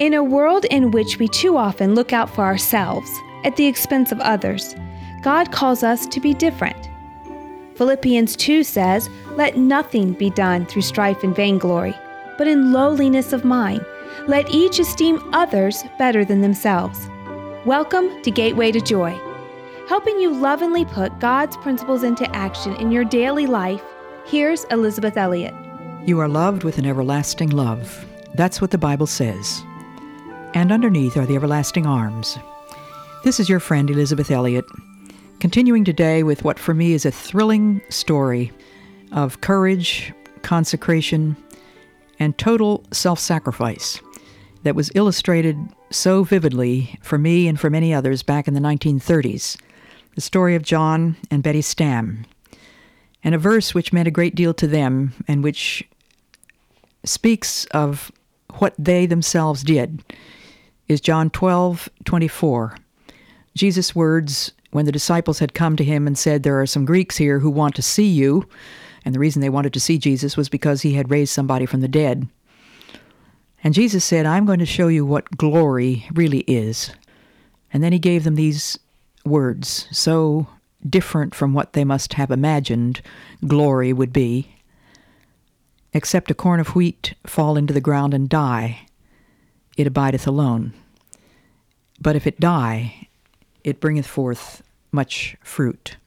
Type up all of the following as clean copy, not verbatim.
In a world in which we too often look out for ourselves at the expense of others, God calls us to be different. Philippians 2 says, "Let nothing be done through strife and vainglory, but in lowliness of mind. Let each esteem others better than themselves." Welcome to Gateway to Joy. Helping you lovingly put God's principles into action in your daily life, here's Elizabeth Elliot. You are loved with an everlasting love. That's what the Bible says. And underneath are the everlasting arms. This is your friend Elizabeth Elliot, continuing today with what for me is a thrilling story of courage, consecration, and total self-sacrifice that was illustrated so vividly for me and for many others back in the 1930s. The story of John and Betty Stam, and a verse which meant a great deal to them and which speaks of what they themselves did is John 12:24. Jesus' words when the disciples had come to him and said, "There are some Greeks here who want to see you," and the reason they wanted to see Jesus was because he had raised somebody from the dead. And Jesus said, "I'm going to show you what glory really is." And then he gave them these words, so different from what they must have imagined glory would be. "Except a corn of wheat fall into the ground and die, it abideth alone. But if it die, it bringeth forth much fruit."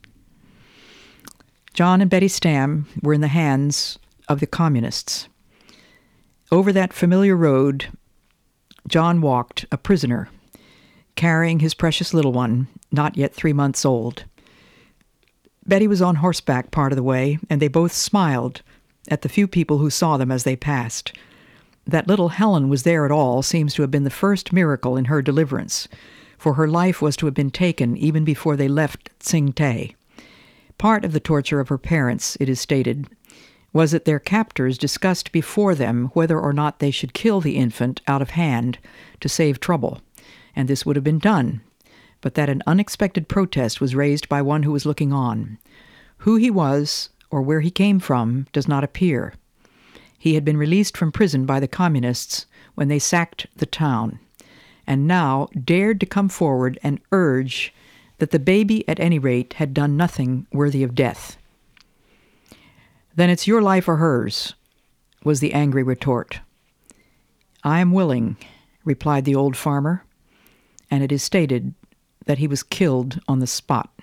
John and Betty Stam were in the hands of the communists. Over that familiar road, John walked a prisoner, carrying his precious little one, not yet 3 months old. Betty was on horseback part of the way, and they both smiled at the few people who saw them as they passed. That little Helen was there at all seems to have been the first miracle in her deliverance, for her life was to have been taken even before they left Tsing Tay. Part of the torture of her parents, it is stated, was that their captors discussed before them whether or not they should kill the infant out of hand to save trouble, and this would have been done, but that an unexpected protest was raised by one who was looking on. Who he was or where he came from does not appear. He had been released from prison by the communists when they sacked the town, and now dared to come forward and urge that the baby, at any rate, had done nothing worthy of death. "Then it's your life or hers," was the angry retort. "I am willing," replied the old farmer, and it is stated that he was killed on the spot.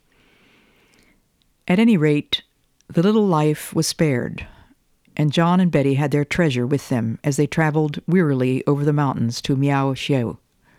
At any rate, the little life was spared, and John and Betty had their treasure with them as they traveled wearily over the mountains to Miao Xiao.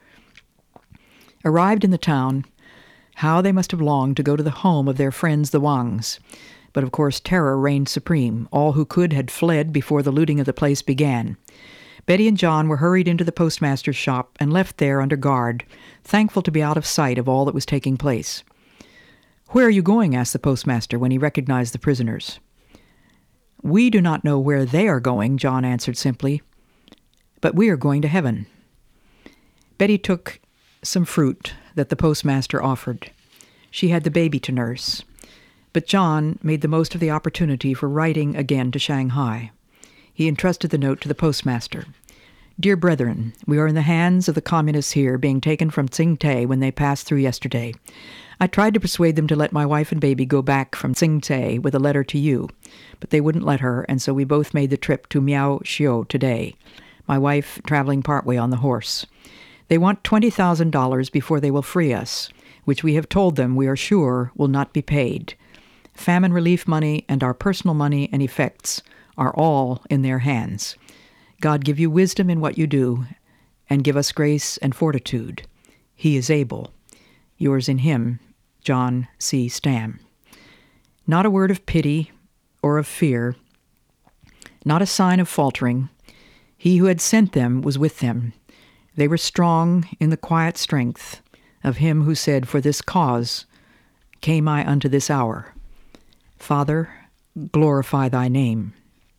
Arrived in the town, how they must have longed to go to the home of their friends the Wangs. But of course terror reigned supreme. All who could had fled before the looting of the place began. Betty and John were hurried into the postmaster's shop and left there under guard, thankful to be out of sight of all that was taking place. "Where are you going?" asked the postmaster when he recognized the prisoners. "We do not know where they are going," John answered simply, "but we are going to heaven." Betty took some fruit that the postmaster offered. She had the baby to nurse. But John made the most of the opportunity for writing again to Shanghai. He entrusted the note to the postmaster. "Dear brethren, we are in the hands of the communists here, being taken from Tsing Tay when they passed through yesterday. I tried to persuade them to let my wife and baby go back from Tsing Tay with a letter to you, but they wouldn't let her, and so we both made the trip to Miao Xiao today, my wife traveling partway on the horse. They want $20,000 before they will free us, which we have told them we are sure will not be paid. Famine relief money and our personal money and effects are all in their hands. God give you wisdom in what you do, and give us grace and fortitude. He is able. Yours in him, John C. Stam." Not a word of pity or of fear, not a sign of faltering. He who had sent them was with them. They were strong in the quiet strength of him who said, "For this cause came I unto this hour. Father, glorify thy name."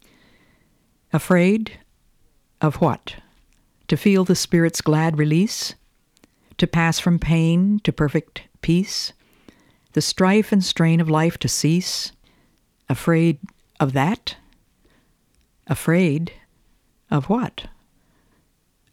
Afraid of what? To feel the Spirit's glad release? To pass from pain to perfect peace? The strife and strain of life to cease? Afraid of that? Afraid of what?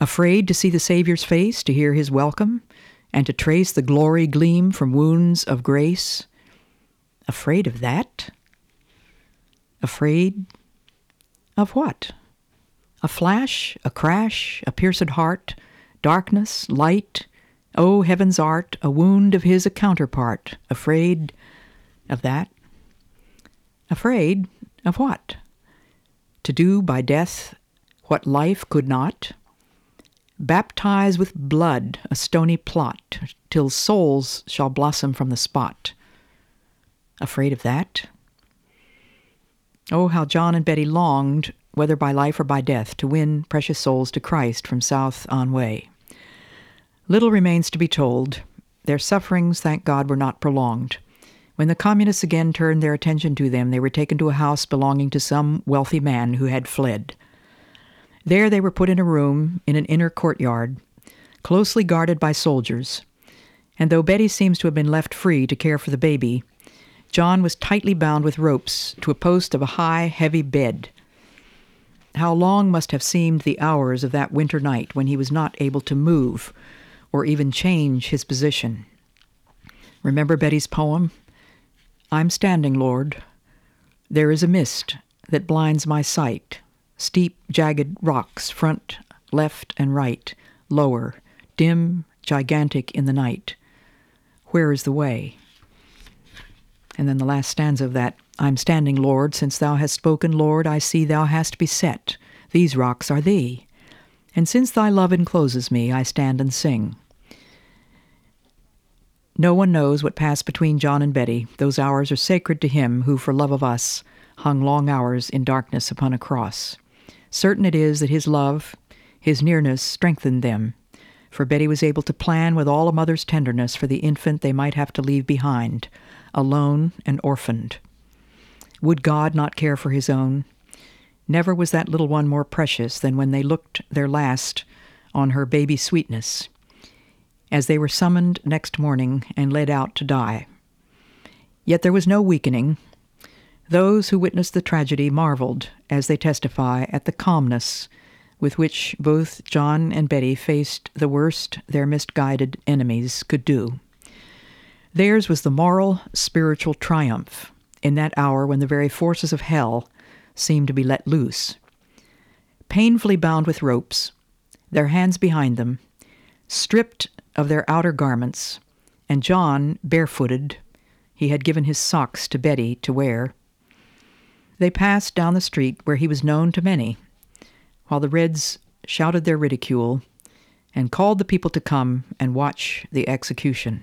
Afraid to see the Savior's face, to hear his welcome, and to trace the glory gleam from wounds of grace? Afraid of that? Afraid of what? A flash, a crash, a pierced heart, darkness, light, oh, heaven's art, a wound of his a counterpart. Afraid of that? Afraid of what? To do by death what life could not? Baptize with blood a stony plot, till souls shall blossom from the spot. Afraid of that? Oh, how John and Betty longed, whether by life or by death, to win precious souls to Christ from South on Way. Little remains to be told. Their sufferings, thank God, were not prolonged. When the communists again turned their attention to them, they were taken to a house belonging to some wealthy man who had fled. There they were put in a room in an inner courtyard, closely guarded by soldiers, and though Betty seems to have been left free to care for the baby, John was tightly bound with ropes to a post of a high, heavy bed. How long must have seemed the hours of that winter night when he was not able to move or even change his position. Remember Betty's poem? I'm standing, Lord. There is a mist that blinds my sight. Steep, jagged rocks, front, left, and right, lower, dim, gigantic in the night. Where is the way? And then the last stanza of that, I'm standing, Lord, since thou hast spoken, Lord, I see thou hast beset. These rocks are thee. And since thy love encloses me, I stand and sing. No one knows what passed between John and Betty. Those hours are sacred to him who, for love of us, hung long hours in darkness upon a cross. Certain it is that his love, his nearness, strengthened them, for Betty was able to plan with all a mother's tenderness for the infant they might have to leave behind, alone and orphaned. Would God not care for his own? Never was that little one more precious than when they looked their last on her baby sweetness, as they were summoned next morning and led out to die. Yet there was no weakening. Those who witnessed the tragedy marveled, as they testify, at the calmness with which both John and Betty faced the worst their misguided enemies could do. Theirs was the moral, spiritual triumph in that hour when the very forces of hell seemed to be let loose. Painfully bound with ropes, their hands behind them, stripped of their outer garments, and John barefooted, he had given his socks to Betty to wear, they passed down the street where he was known to many, while the Reds shouted their ridicule and called the people to come and watch the execution.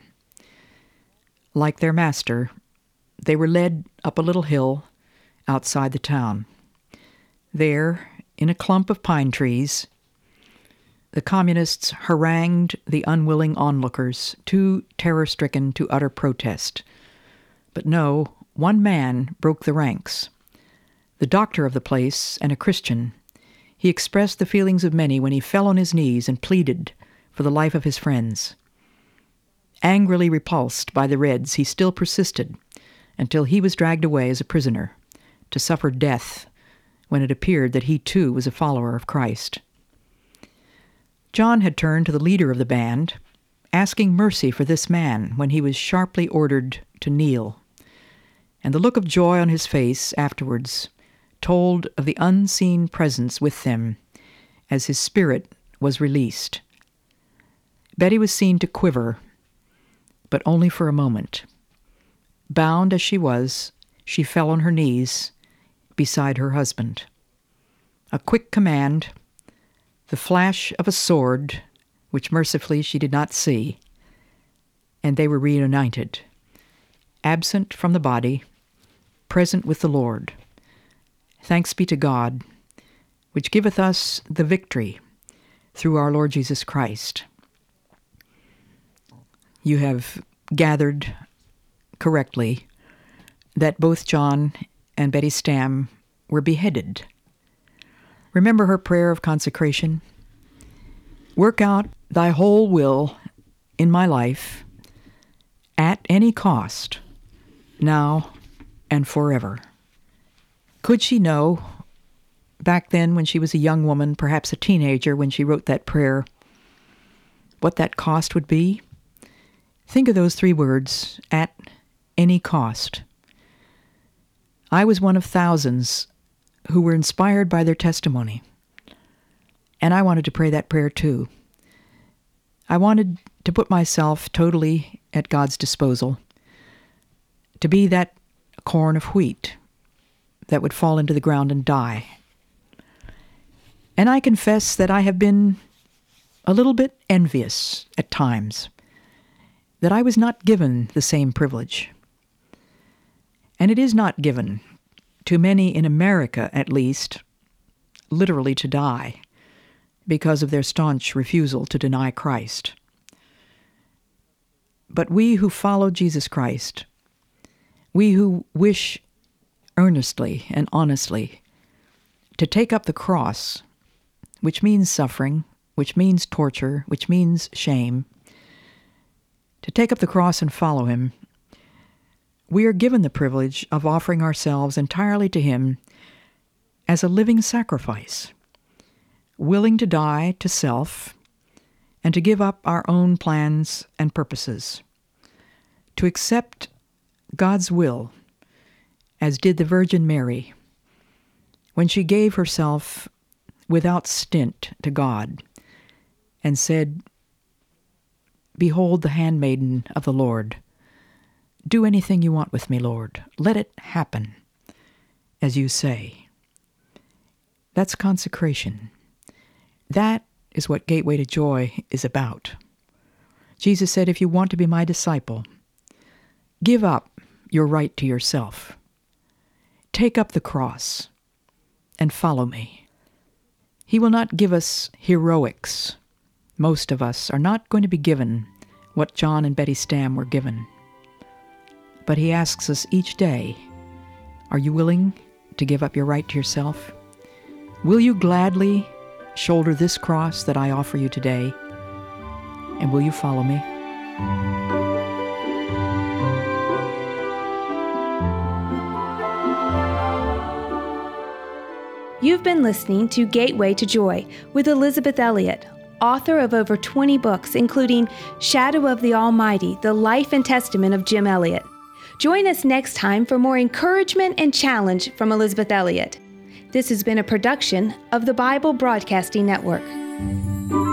Like their master, they were led up a little hill outside the town. There, in a clump of pine trees, the communists harangued the unwilling onlookers, too terror-stricken to utter protest. But no, one man broke the ranks. The doctor of the place, and a Christian, he expressed the feelings of many when he fell on his knees and pleaded for the life of his friends. Angrily repulsed by the Reds, he still persisted until he was dragged away as a prisoner to suffer death when it appeared that he too was a follower of Christ. John had turned to the leader of the band, asking mercy for this man when he was sharply ordered to kneel, and the look of joy on his face afterwards told of the unseen presence with them as his spirit was released. Betty was seen to quiver, but only for a moment. Bound as she was, she fell on her knees beside her husband. A quick command, the flash of a sword, which mercifully she did not see, and they were reunited, absent from the body, present with the Lord. Thanks be to God, which giveth us the victory through our Lord Jesus Christ. You have gathered correctly that both John and Betty Stamm were beheaded. Remember her prayer of consecration? Work out thy whole will in my life at any cost, now and forever. Could she know, back then when she was a young woman, perhaps a teenager, when she wrote that prayer, what that cost would be? Think of those 3 words, at any cost. I was one of thousands who were inspired by their testimony, and I wanted to pray that prayer too. I wanted to put myself totally at God's disposal, to be that corn of wheat that would fall into the ground and die. And I confess that I have been a little bit envious at times, that I was not given the same privilege. And it is not given to many in America, at least, literally to die because of their staunch refusal to deny Christ. But we who follow Jesus Christ, we who wish earnestly and honestly to take up the cross, which means suffering, which means torture, which means shame, to take up the cross and follow him, we are given the privilege of offering ourselves entirely to him as a living sacrifice, willing to die to self and to give up our own plans and purposes, to accept God's will, as did the Virgin Mary, when she gave herself without stint to God and said, "Behold the handmaiden of the Lord. Do anything you want with me, Lord. Let it happen as you say." That's consecration. That is what Gateway to Joy is about. Jesus said, if you want to be my disciple, give up your right to yourself. Take up the cross and follow me. He will not give us heroics. Most of us are not going to be given what John and Betty Stam were given. But he asks us each day, are you willing to give up your right to yourself? Will you gladly shoulder this cross that I offer you today? And will you follow me? You've been listening to Gateway to Joy with Elizabeth Elliot, author of over 20 books, including Shadow of the Almighty, The Life and Testament of Jim Elliot. Join us next time for more encouragement and challenge from Elizabeth Elliot. This has been a production of the Bible Broadcasting Network.